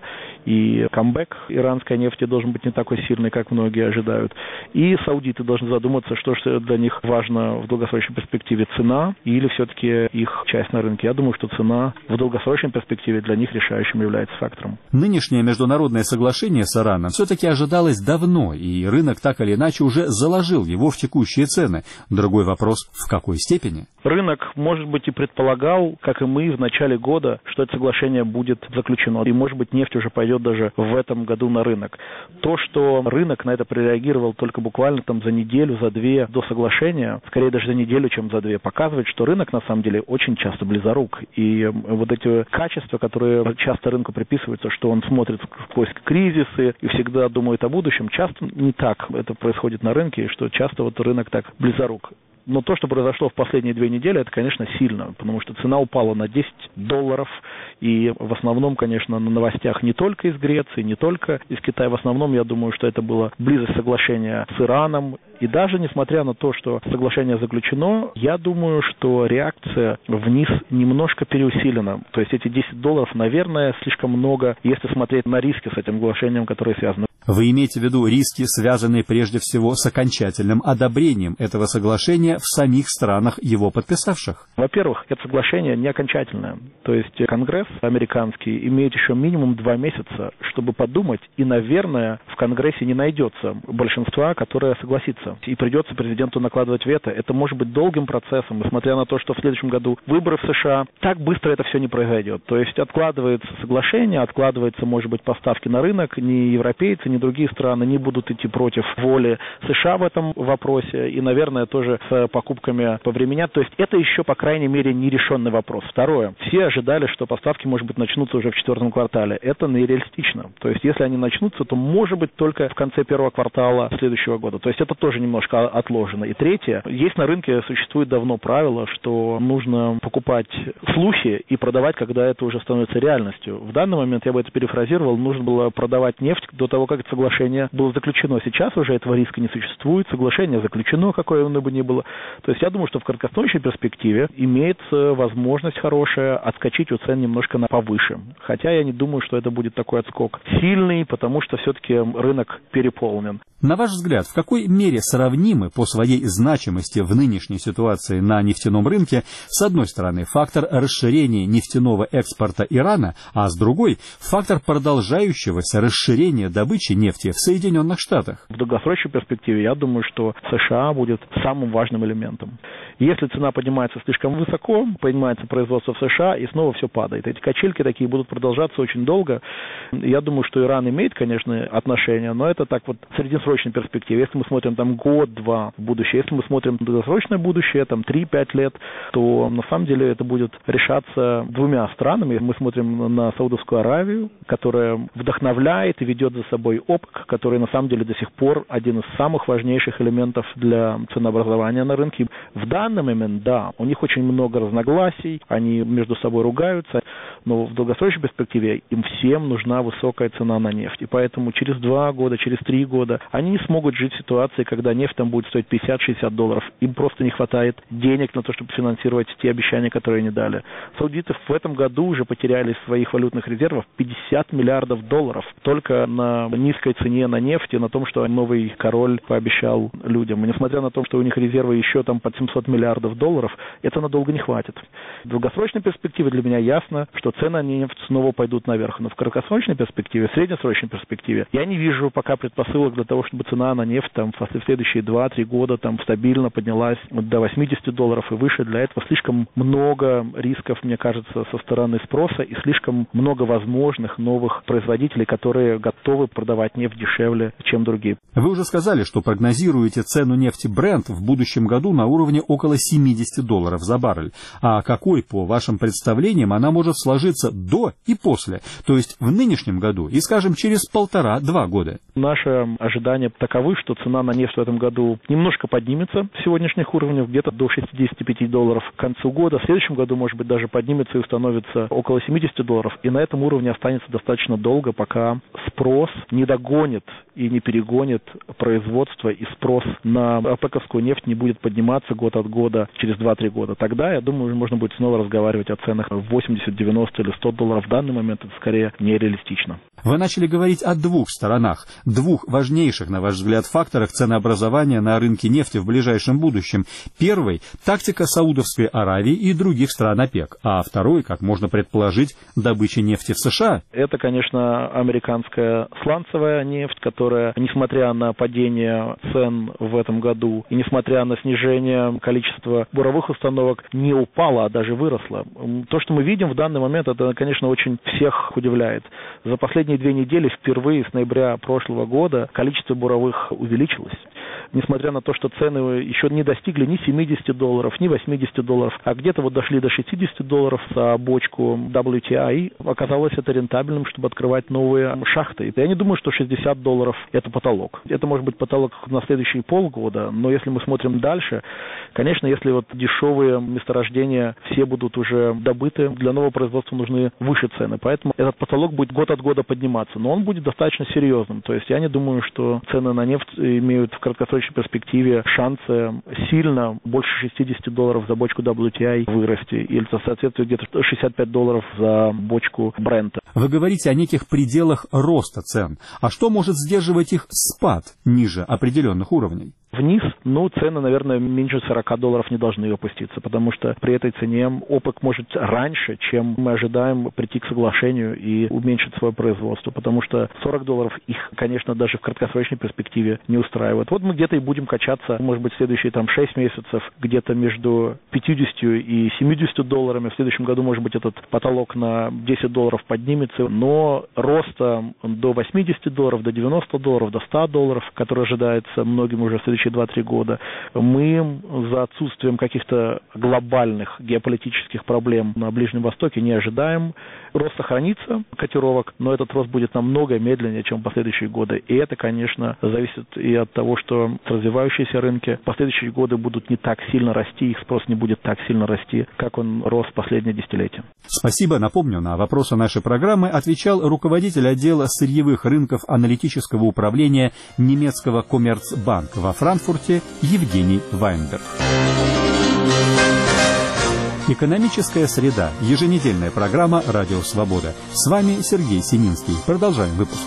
и камбэк иранской нефти должен быть не такой сильный, как многие ожидают. И саудиты должны задуматься, что же для них важно в долгосрочной перспективе: цена или все-таки их часть на рынке. Я думаю, что цена в долгосрочной перспективе для них решающим является фактором. Нынешнее международное соглашение с Ираном все-таки ожидалось давно, и рынок так или иначе уже заложил его в текущие цены. Другой вопрос: в какой степени? Рынок, может быть, и предполагал, как и мы в начале года, что это соглашение будет заключено. И, может быть, нефть уже пойдет даже в этом году на рынок. То, что рынок на это прореагировал только буквально там за неделю, за две до соглашения, скорее даже за неделю, чем за две, показывает, что рынок на самом деле очень часто близорук. И вот эти качества, которые часто рынку приписываются, что он смотрит сквозь кризисы и всегда думает о будущем, часто не так это происходит на рынке, и что часто вот рынок так близорук. Но то, что произошло в последние две недели, это, конечно, сильно, потому что цена упала на десять долларов, и в основном, конечно, на новостях не только из Греции, не только из Китая, в основном, я думаю, что это было близость соглашения с Ираном, и даже несмотря на то, что соглашение заключено, я думаю, что реакция вниз немножко переусилена, то есть эти десять долларов, наверное, слишком много, если смотреть на риски с этим соглашением, которые связаны. Вы имеете в виду риски, связанные прежде всего с окончательным одобрением этого соглашения в самих странах, его подписавших? Во-первых, это соглашение не окончательное. То есть Конгресс американский имеет еще минимум два месяца, чтобы подумать, и, наверное, в Конгрессе не найдется большинства, которое согласится. И придется президенту накладывать вето. Это может быть долгим процессом, несмотря на то, что в следующем году выборы в США. Так быстро это все не произойдет. То есть откладывается соглашение, откладывается, может быть, поставки на рынок. Ни европейцы, ни другие страны не будут идти против воли США в этом вопросе и, наверное, тоже с покупками повременят. То есть это еще, по крайней мере, нерешенный вопрос. Второе. Все ожидали, что поставки, может быть, начнутся уже в четвертом квартале. Это нереалистично. То есть если они начнутся, то, может быть, только в конце первого квартала следующего года. То есть это тоже немножко отложено. И третье. Есть на рынке, существует давно правило, что нужно покупать слухи и продавать, когда это уже становится реальностью. В данный момент, я бы это перефразировал, нужно было продавать нефть до того, как это соглашение было заключено. Сейчас уже этого риска не существует. Соглашение заключено, какое оно бы ни было. То есть я думаю, что в краткосрочной перспективе имеется возможность хорошая отскочить у цен немножко на повыше. Хотя я не думаю, что это будет такой отскок сильный, потому что все-таки рынок переполнен. На ваш взгляд, в какой мере сравнимы по своей значимости в нынешней ситуации на нефтяном рынке, с одной стороны, фактор расширения нефтяного экспорта Ирана, а с другой – фактор продолжающегося расширения добычи нефти в Соединенных Штатах? В долгосрочной перспективе я думаю, что США будет самым важным элементом. Если цена поднимается слишком высоко, поднимается производство в США, и снова все падает. Эти качельки такие будут продолжаться очень долго. Я думаю, что Иран имеет, конечно, отношение, но это так вот в среднесрочной перспективе. Если мы смотрим там год-два в будущее, если мы смотрим долгосрочное будущее, там три-пять лет, то на самом деле это будет решаться двумя странами. Мы смотрим на Саудовскую Аравию, которая вдохновляет и ведет за собой ОПЕК, который на самом деле до сих пор один из самых важнейших элементов для ценообразования на рынке. В данный момент, да, у них очень много разногласий, они между собой ругаются, но в долгосрочной перспективе им всем нужна высокая цена на нефть. И поэтому через два года, через три года они не смогут жить в ситуации, когда нефть там будет стоить пятьдесят-шестьдесят долларов. Им просто не хватает денег на то, чтобы финансировать те обещания, которые они дали. Саудиты в этом году уже потеряли из своих валютных резервов пятьдесят миллиардов долларов только на низкой цене на нефть и на том, что новый король пообещал людям. И несмотря на то, что у них резервы еще там под семьсот миллиардов долларов, это надолго не хватит. В долгосрочной перспективе для меня ясно, что цены на нефть снова пойдут наверх. Но в краткосрочной перспективе, в среднесрочной перспективе, я не вижу пока предпосылок для того, чтобы цена на нефть там, в следующие два-три года там, стабильно поднялась до восьмидесяти долларов и выше. Для этого слишком много рисков, мне кажется, со стороны спроса и слишком много возможных новых производителей, которые готовы продавать нефть дешевле, чем другие. Вы уже сказали, что прогнозируете цену нефти Brent в будущем году на уровне около семидесяти долларов за баррель. А какой, по вашим представлениям, она может сложиться до и после, то есть в нынешнем году и, скажем, через полтора-два года? Наши ожидания таковы, что цена на нефть в этом году немножко поднимется с сегодняшних уровней, где-то до шестидесяти пяти долларов к концу года. В следующем году, может быть, даже поднимется и установится около семидесяти долларов. И на этом уровне останется достаточно долго, пока спрос не догонит и не перегонит производство, и спрос на опековскую нефть не будет подниматься год от года через два-три года. Тогда, я думаю, можно будет снова разговаривать о ценах в восемьдесят, девяносто или сто долларов. В данный момент это скорее нереалистично. Вы начали говорить о двух сторонах, двух важнейших, на ваш взгляд, факторах ценообразования на рынке нефти в ближайшем будущем. Первый – тактика Саудовской Аравии и других стран ОПЕК, а второй, как можно предположить, добыча нефти в США. Это, конечно, американская сланцевая нефть, которая, несмотря на падение цен в этом году и несмотря на снижение количества буровых установок, не упала, а даже выросла. То, что мы видим в данный момент, это, конечно, очень всех удивляет. За последние две недели впервые с ноября прошлого года количество буровых увеличилось. Несмотря на то, что цены еще не достигли ни семидесяти долларов, ни восьмидесяти долларов, а где-то вот дошли до шестидесяти долларов за бочку дабл ю ти ай, оказалось это рентабельным, чтобы открывать новые шахты. Я не думаю, что шестьдесят долларов – это потолок. Это может быть потолок на следующие полгода, но если мы смотрим дальше, конечно, если вот дешевые месторождения все будут уже добыты, для нового производства нужны выше цены, поэтому этот потолок будет год от года подниматься, но он будет достаточно серьезным. То есть я не думаю, что цены на нефть имеют в краткосрочной перспективе шансы сильно больше шестидесяти долларов за бочку дабл ю ти ай вырасти, или это соответствует где-то шестьдесят пять долларов за бочку Брента. Вы говорите о неких пределах роста цен. А что может сдерживать их спад ниже определенных уровней? вниз, ну, цены, наверное, меньше сорок долларов не должны опуститься, потому что при этой цене ОПЕК может раньше, чем мы ожидаем, прийти к соглашению и уменьшить свое производство, потому что сорок долларов их, конечно, даже в краткосрочной перспективе не устраивает. Вот мы где-то и будем качаться, может быть, в следующие там шесть месяцев, где-то между пятьюдесятью и семьюдесятью долларами. В следующем году, может быть, этот потолок на десять долларов поднимется, но роста до восьмидесяти долларов, до девяноста долларов, до ста долларов, который ожидается многим уже в следующие два-три года, мы за отсутствием каких-то глобальных геополитических проблем на Ближнем Востоке не ожидаем. Рост сохранится, котировок, но этот рост будет намного медленнее, чем в последующие годы. И это, конечно, зависит и от того, что развивающиеся рынки в последующие годы будут не так сильно расти, их спрос не будет так сильно расти, как он рос в последние десятилетия. Спасибо. Напомню, на вопросы нашей программы отвечал руководитель отдела сырьевых рынков аналитического управления немецкого Коммерцбанк во Франкфурте Евгений Вайнберг. Экономическая среда. Еженедельная программа «Радио Свобода». С вами Сергей Семинский. Продолжаем выпуск.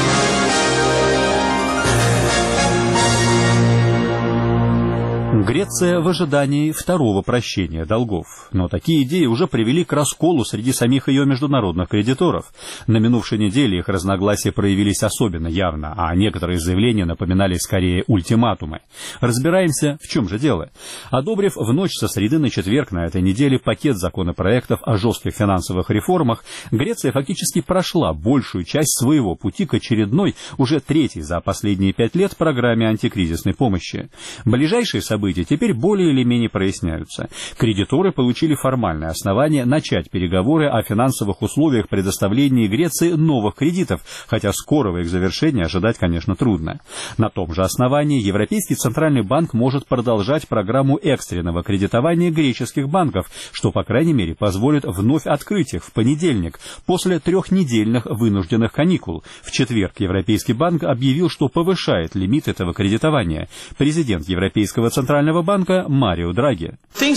Греция в ожидании второго прощения долгов. Но такие идеи уже привели к расколу среди самих ее международных кредиторов. На минувшей неделе их разногласия проявились особенно явно, а некоторые заявления напоминали скорее ультиматумы. Разбираемся, в чем же дело. Одобрив в ночь со среды на четверг на этой неделе пакет законопроектов о жестких финансовых реформах, Греция фактически прошла большую часть своего пути к очередной, уже третьей за последние пять лет, программе антикризисной помощи. Ближайшие события теперь более или менее проясняются. Кредиторы получили формальное основание начать переговоры о финансовых условиях предоставления Греции новых кредитов, хотя скорого их завершения ожидать, конечно, трудно. На том же основании Европейский Центральный банк может продолжать программу экстренного кредитования греческих банков, что, по крайней мере, позволит вновь открыть их в понедельник, после трехнедельных вынужденных каникул. В четверг Европейский банк объявил, что повышает лимит этого кредитования. Президент Европейского Центрального банка Марио Драги.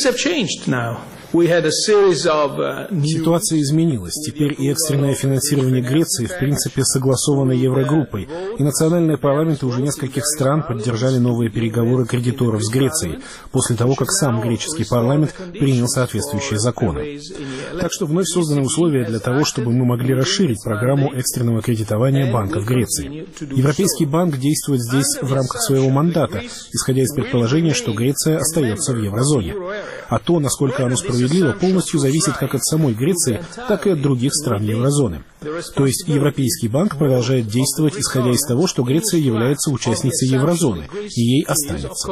Ситуация изменилась. Теперь и экстренное финансирование Греции в принципе согласовано Еврогруппой, и национальные парламенты уже нескольких стран поддержали новые переговоры кредиторов с Грецией, после того, как сам греческий парламент принял соответствующие законы. Так что вновь созданы условия для того, чтобы мы могли расширить программу экстренного кредитования банков Греции. Европейский банк действует здесь в рамках своего мандата, исходя из предположения, что Греция остается в еврозоне. А то, насколько оно справедливо, полностью зависит как от самой Греции, так и от других стран еврозоны. То есть Европейский банк продолжает действовать, исходя из того, что Греция является участницей еврозоны, и ей останется.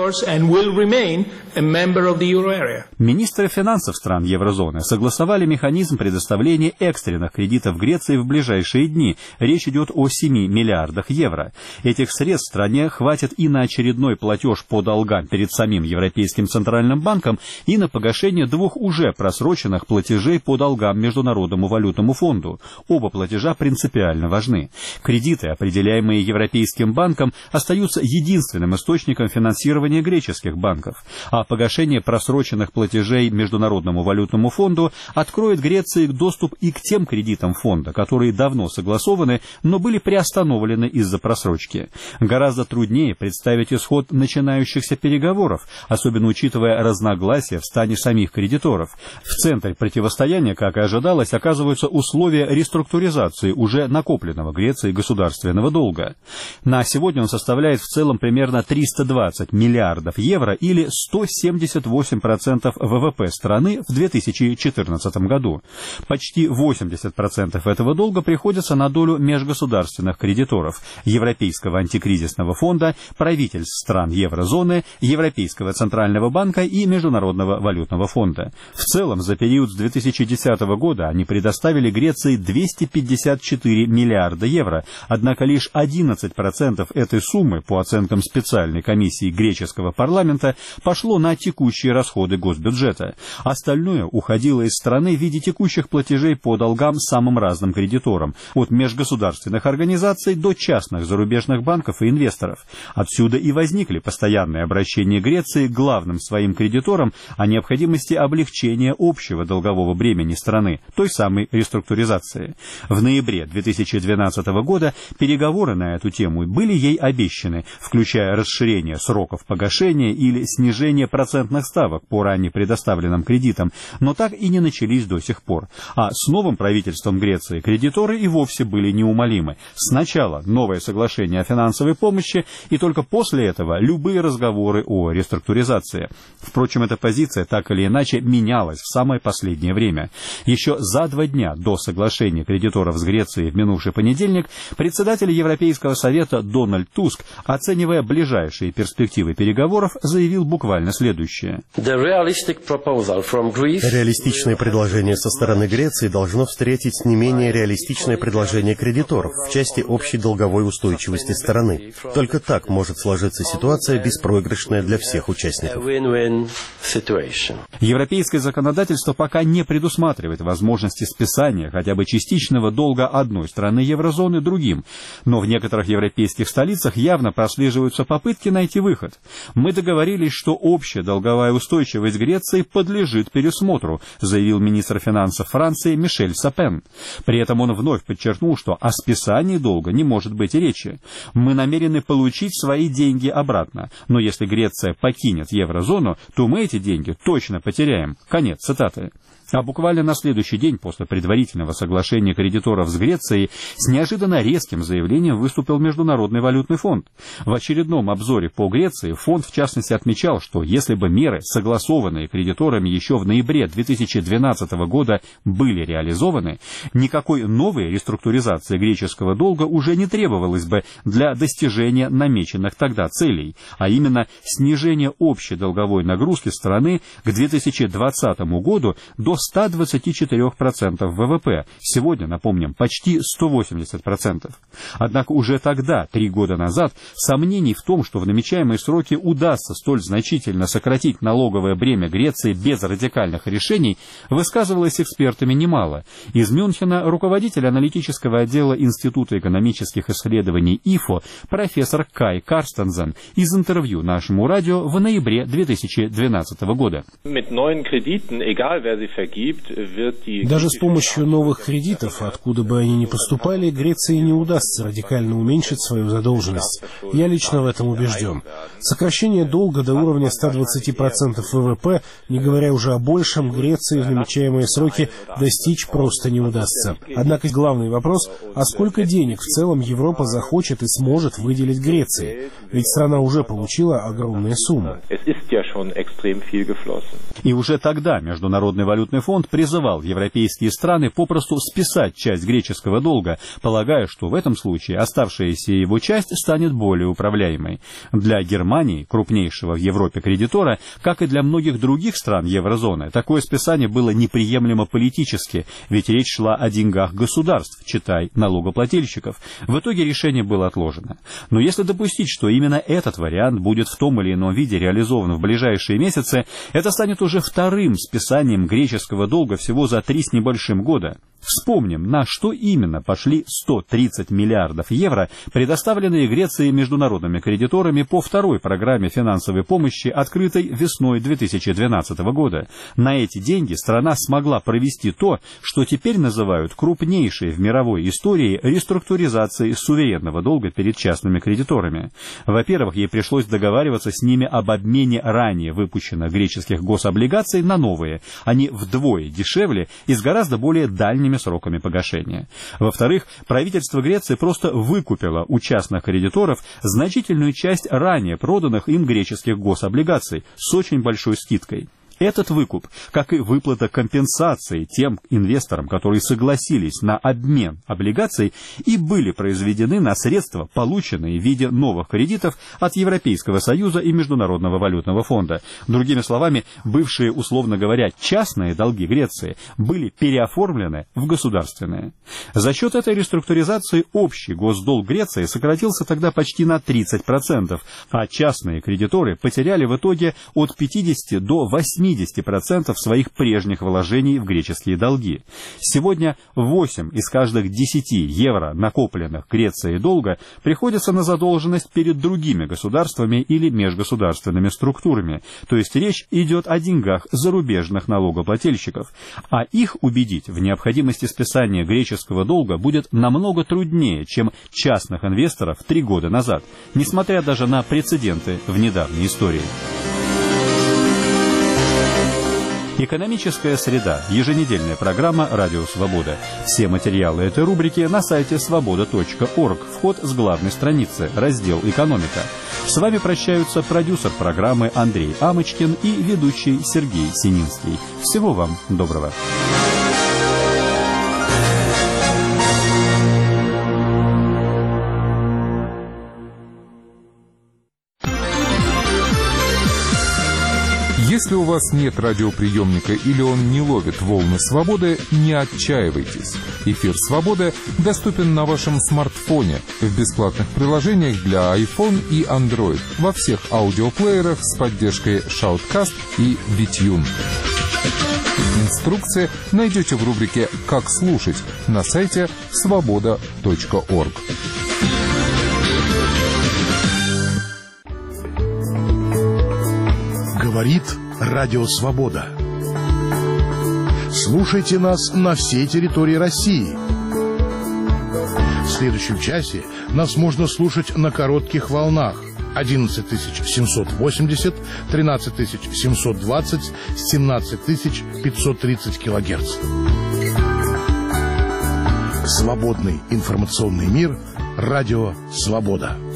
Министры финансов стран еврозоны согласовали механизм предоставления экстренных кредитов Греции в ближайшие дни. Речь идет о семи миллиардах евро. Этих средств стране хватит и на очередной платеж по долгам перед самим Европейским Центральным банком, и на погашение двух уже просроченных платежей по долгам Международному валютному фонду. Оба платежа принципиально важны. Кредиты, определяемые Европейским банком, остаются единственным источником финансирования греческих банков, а погашение просроченных платежей Международному валютному фонду откроет Греции доступ и к тем кредитам фонда, которые давно согласованы, но были приостановлены из-за просрочки. Гораздо труднее представить исход начинающихся переговоров, особенно учитывая разногласия в стане самих кредиторов. В центре противостояния, как и ожидалось, оказываются условия реструктуризации уже накопленного Грецией государственного долга. На сегодня он составляет в целом примерно триста двадцать миллиардов евро или сто семьдесят восемь процентов ВВП страны в две тысячи четырнадцатом году. Почти восемьдесят процентов этого долга приходится на долю межгосударственных кредиторов Европейского антикризисного фонда, правительств стран еврозоны, Европейского Центрального банка и Международного валютного фонда. В целом, за период с две тысячи десятого года они предоставили Греции двести пятьдесят четыре миллиарда евро, однако лишь одиннадцать процентов этой суммы, по оценкам специальной комиссии греческого парламента, пошло на текущие расходы госбюджета. Остальное уходило из страны в виде текущих платежей по долгам самым разным кредиторам, от межгосударственных организаций до частных зарубежных банков и инвесторов. Отсюда и возникли постоянные обращения Греции Греции главным своим кредиторам о необходимости облегчения общего долгового бремени страны, той самой реструктуризации. В ноябре две тысячи двенадцатого года переговоры на эту тему были ей обещаны, включая расширение сроков погашения или снижение процентных ставок по ранее предоставленным кредитам, но так и не начались до сих пор. А с новым правительством Греции кредиторы и вовсе были неумолимы. Сначала новое соглашение о финансовой помощи, и только после этого любые разговоры о реструктуризации. Впрочем, эта позиция так или иначе менялась в самое последнее время. Еще за два дня до соглашения кредиторов с Грецией в минувший понедельник председатель Европейского совета Дональд Туск, оценивая ближайшие перспективы переговоров, заявил буквально следующее. Реалистичное предложение со стороны Греции должно встретить не менее реалистичное предложение кредиторов в части общей долговой устойчивости страны. Только так может сложиться ситуация, беспроигрышная для всех участников. Европейское законодательство пока не предусматривает возможности списания хотя бы частичного долга одной страны еврозоны другим, но в некоторых европейских столицах явно прослеживаются попытки найти выход. Мы договорились, что общая долговая устойчивость Греции подлежит пересмотру, заявил министр финансов Франции Мишель Сапен. При этом он вновь подчеркнул, что о списании долга не может быть и речи. Мы намерены получить свои деньги обратно, но если Греция покинет еврозону, то мы эти деньги точно потеряем. Конец цитаты. А буквально на следующий день после предварительного соглашения кредиторов с Грецией с неожиданно резким заявлением выступил Международный валютный фонд. В очередном обзоре по Греции фонд в частности отмечал, что если бы меры, согласованные кредиторами еще в ноябре две тысячи двенадцатого года, были реализованы, никакой новой реструктуризации греческого долга уже не требовалось бы для достижения намеченных тогда целей, а именно снижение общей долговой нагрузки страны к две тысячи двадцатому году до ста двадцати четырёх процентов ВВП. Сегодня, напомним, почти сто восемьдесят процентов. Однако уже тогда, три года назад, сомнений в том, что в намечаемые сроки удастся столь значительно сократить налоговое бремя Греции без радикальных решений, высказывалось экспертами немало. Из Мюнхена руководитель аналитического отдела Института экономических исследований ИФО профессор Кай Карстенсен из интервью нашему радио в ноябре две тысячи двенадцатого года. Даже с помощью новых кредитов, откуда бы они ни поступали, Греции не удастся радикально уменьшить свою задолженность. Я лично в этом убежден. Сокращение долга до уровня ста двадцати процентов ВВП, не говоря уже о большем, Греции в намечаемые сроки достичь просто не удастся. Однако главный вопрос, а сколько денег в целом Европа захочет и сможет выделить Греции? Ведь страна уже получила огромные суммы. И уже тогда Международный валютный фонд призывал европейские страны попросту списать часть греческого долга, полагая, что в этом случае оставшаяся его часть станет более управляемой. Для Германии, крупнейшего в Европе кредитора, как и для многих других стран еврозоны, такое списание было неприемлемо политически, ведь речь шла о деньгах государств, читай, налогоплательщиков. В итоге решение было отложено. Но если допустить, что именно этот вариант будет в том или ином виде реализован в ближайшие месяцы, это станет уже вторым списанием греческого долга всего за три с небольшим года. Вспомним, на что именно пошли сто тридцать миллиардов евро, предоставленные Греции международными кредиторами по второй программе финансовой помощи, открытой весной две тысячи двенадцатого года. На эти деньги страна смогла провести то, что теперь называют крупнейшей в мировой истории реструктуризацией суверенного долга перед частными кредиторами. Во-первых, ей пришлось договариваться с ними об обмене ранее выпущенных греческих гособлигаций на новые. Они вдвое дешевле и с гораздо более дальними сроками погашения. Во-вторых, правительство Греции просто выкупило у частных кредиторов значительную часть ранее проданных им греческих гособлигаций с очень большой скидкой. Этот выкуп, как и выплата компенсации тем инвесторам, которые согласились на обмен облигаций, и были произведены на средства, полученные в виде новых кредитов от Европейского Союза и Международного валютного фонда. Другими словами, бывшие, условно говоря, частные долги Греции были переоформлены в государственные. За счет этой реструктуризации общий госдолг Греции сократился тогда почти на тридцать процентов, а частные кредиторы потеряли в итоге от пятидесяти до восьмидесяти семьдесят процентов своих прежних вложений в греческие долги. Сегодня восемь из каждых десяти евро, накопленных Грецией долга, приходится на задолженность перед другими государствами или межгосударственными структурами. То есть речь идет о деньгах зарубежных налогоплательщиков. А их убедить в необходимости списания греческого долга будет намного труднее, чем частных инвесторов три года назад, несмотря даже на прецеденты в недавней истории. Экономическая среда. Еженедельная программа «Радио Свобода». Все материалы этой рубрики на сайте свобода точка орг. Вход с главной страницы. Раздел «Экономика». С вами прощаются продюсер программы Андрей Амочкин и ведущий Сергей Сининский. Всего вам доброго. Если у вас нет радиоприемника или он не ловит волны свободы, не отчаивайтесь. Эфир «Свободы» доступен на вашем смартфоне в бесплатных приложениях для iPhone и Android во всех аудиоплеерах с поддержкой Shoutcast и Witune. Инструкции найдете в рубрике «Как слушать» на сайте свобода точка орг. Говорит Радио Свобода. Слушайте нас на всей территории России. В следующем часе нас можно слушать на коротких волнах одиннадцать тысяч семьсот восемьдесят, тринадцать тысяч семьсот двадцать, семнадцать тысяч пятьсот тридцать килогерц. Свободный информационный мир. Радио Свобода.